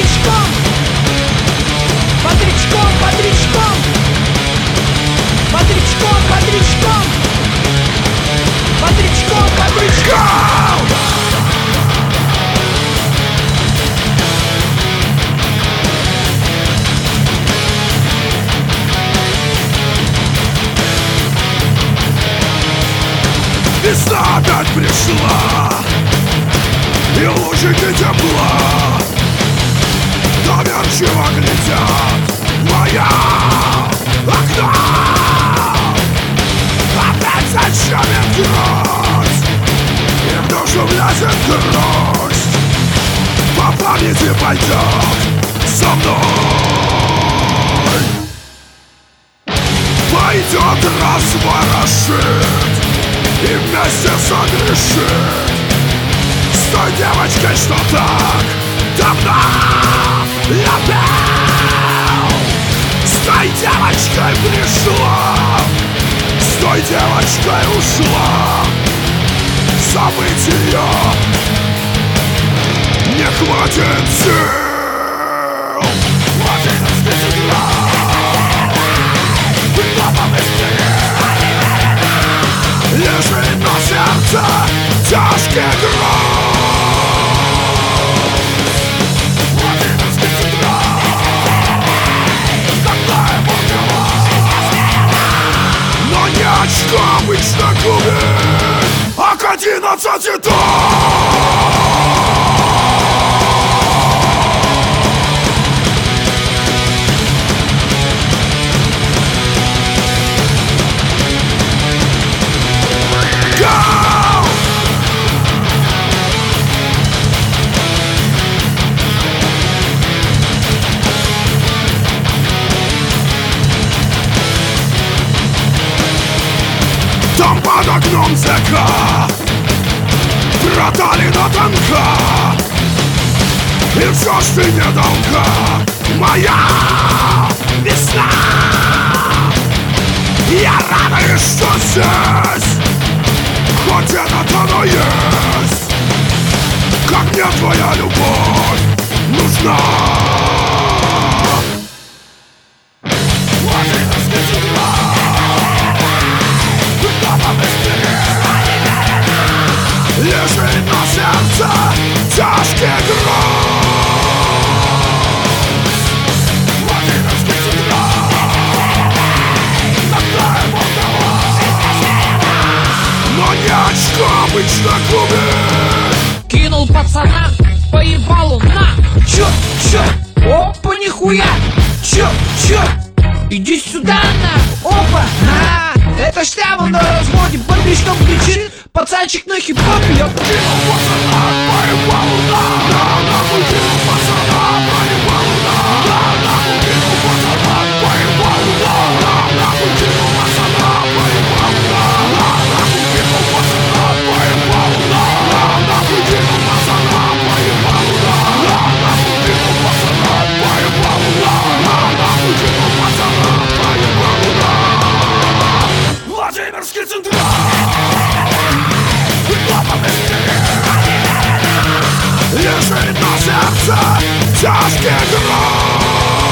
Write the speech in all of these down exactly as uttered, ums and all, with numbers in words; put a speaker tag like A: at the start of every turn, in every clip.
A: бодрячком, бодрячком, бодрячком, бодрячком, бодрячком, бодрячком, бодрячком.
B: Весна опять пришла, и лучики тепла доверчиво глядят в мое окно. Опять зачемит грусть, и в душу влезет грусть. По памяти пойдет со мной, пойдет разворошит и вместе согрешит с той девочкой, что так давно любил. С той девочкой пришла, с той девочкой ушла. Забыть ее не хватит сил. Владимирский централ, главном истине лежит на сердце тяжкий груз. Владимирский централ, когда ему дела, но не очко обычно губит, а к одиннадцати тонн. Там под окном зэка проталина танка, и все ж ты недолго, моя весна. Я рада, что здесь хоть это оно есть. Как мне твоя любовь нужна. Владимирский централ, лежит на сердце тяжкий груз. Владимирский централ, когда ему дала, но не очко обычно губит.
A: Кинул пацана, поебалу на. Чё, чё, опа, нихуя. Чё, чё, иди сюда на. Опа, на. Это шляпа на разводе, бодрячком кричит. Пацанчик на хип-хоп, я кинул
B: пацана, поебалу на. Нахуй кинул пацана, поебалу на. Нахуй кинул пацана, поебалу на. Нахуй кинул пацана, поебалу на. Нахуй кинул пацана, поебалу на. Нахуй кинул пацана, поебалу на. Нахуй кинул пацана, поебалу на. Нахуй кинул пацана, поебалу на. Владимирский централ, лежит на сердце тяжкий груз.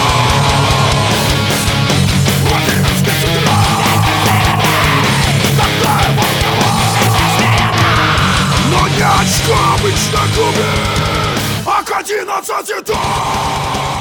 B: Владимирский централ, когда ему дала, но не очко обычно губит, а к одиннадцати тонн.